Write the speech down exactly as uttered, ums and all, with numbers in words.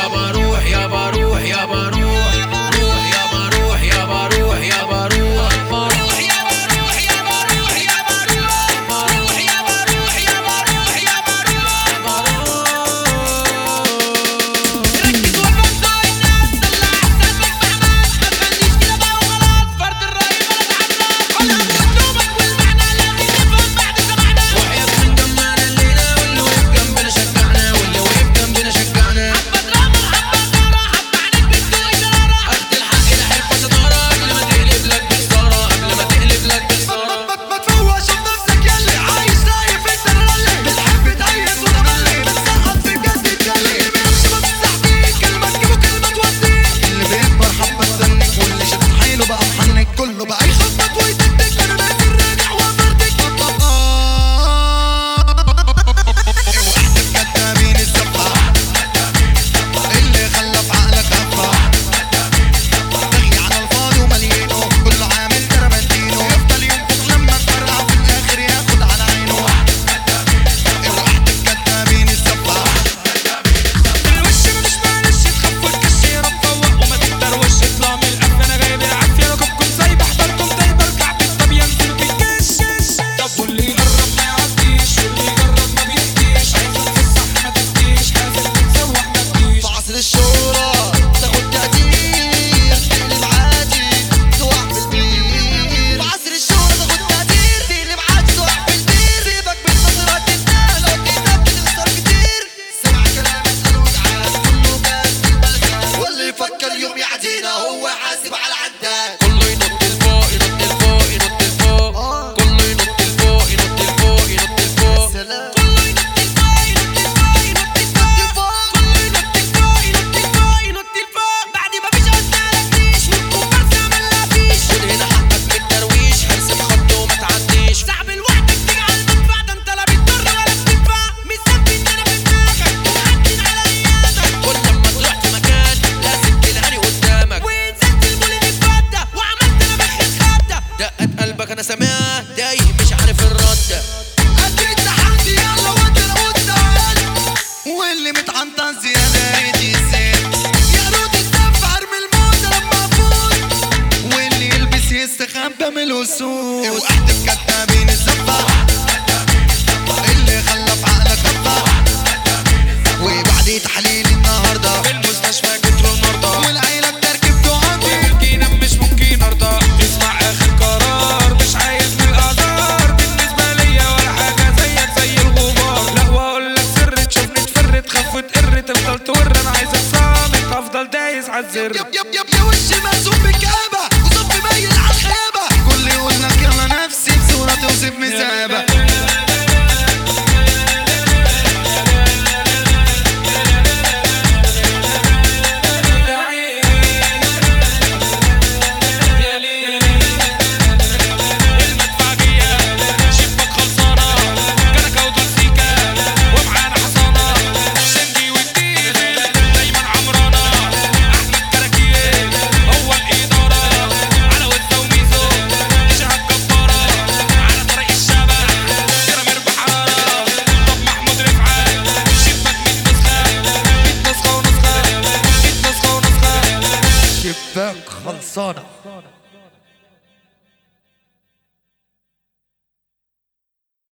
يا بروح يا بروح يا بروح روح يا بروح يا بروح يا بروح بروح يا بروح يا بروح يا بروح بروح يا بروح يا بروح يا بروح ركز وفضل الناس طلع احساسك بحماس ما تغنيش كده بقى وخلاص فرد الرأي بلد عباس على اسلوبك والمعنى لازم نفهم بعد سمعنا وحياة من جمعنا الليلة واللي وقف جنبنا شجعنا واللي وقف جنبنا شجعنا حبة دراما وحبة إثارة حبة عنك بتسوق إشارة أخد الحق لحرفة شطارة قبل ما تقلب لك بخسارة قبل ما تقلب لك بخسارة ما تفوقش بنفسك ياللي عايش شايف انت الرلي بتحب تهيس وتملي بتسقط في الجد تجلي اللي بيمشي ما بتستحكيك كلمة تجيبه كلمة توديك اللي بيكبر حبة تستنك واللي شدت حيله بقى محنك كله بقى يخبط ويدقدق انا نازل راجع وفردك اوعى كدابين الزفة اللي خلى في عقلك هفة تغي على الفاضي ومليينه كله عامل تربنتينو يفضل ينفخ لما تفرقع في الاخر ياخد على عينه اوعى كدابين الزفة الوش مش معلش تخف وتكش رب فوق وما تتروش اطلع من القف انا جايب العافية ركبكم زي بحضركم زي برجع بالطب ينزل بالكش طب واللي يقرب ما يعديش واللي يجرب ما بيهديش عايزك في الصح ما تفتيش نازل بتسوح ما تجيش في عصر الشهرة تاخد تقدير تقلب عادي تقع في البير في عصر الشهرة تاخد تقدير تقلب عادي تقع في البير سيبك من نظرات الناس لو كده بتخسر كتير سمع كلام اسأل وتعال كله جاز في البلدان واللي يفكر يوم يعدينا هو حاسب على العداد كله ينط لفوق ينط لفوق ينط لفوق كله ينط لفوق ينط لفوق ينط لفوق سلام كله ينط لفوق ينط لفوق ينط لفوق كله ينط لفوق ينط لفوق ينط لفوق بعد ما فيش قدامك ريش والكومبارس عمل لا فيش خد هنا حقك من الترويش ارسم خط وما تعديش صعب لوحدك تجعل المدفع ده انت لا بتضر ولا بتنفع مش ثابت انا في دماغك ومعدين على ريادك كل لما تروح في مكان لازم تلاقيني قدامك ونزلت المولد الفضة وعملت انا بخت خبطة دقت قلبك انا سامعها تايه مش عارف الرد أكيد تحدي يلا وانت قدام واللي متعنطن زيادة ريت يزيد يا رود الدف ارمي الموزة لما افوت واللي يلبس يستخبى من الأسود اوعى كدابين الزفة اللي خلى في عقلك هفة وبعد تحليل النهاردة في المستشفى كتروا المرضى والعيلة بتركب دعاتي ممكن مش ممكن ارضى اسمع اخر قرار مش عايز من الاعذار بالنسبه ليا ولا حاجه زيك زي الغبار لا واقول لك سر تشوفني تفر تخاف وتقر تفضل تور انا عايزك صامت افضل دايس عالزر يب يب يب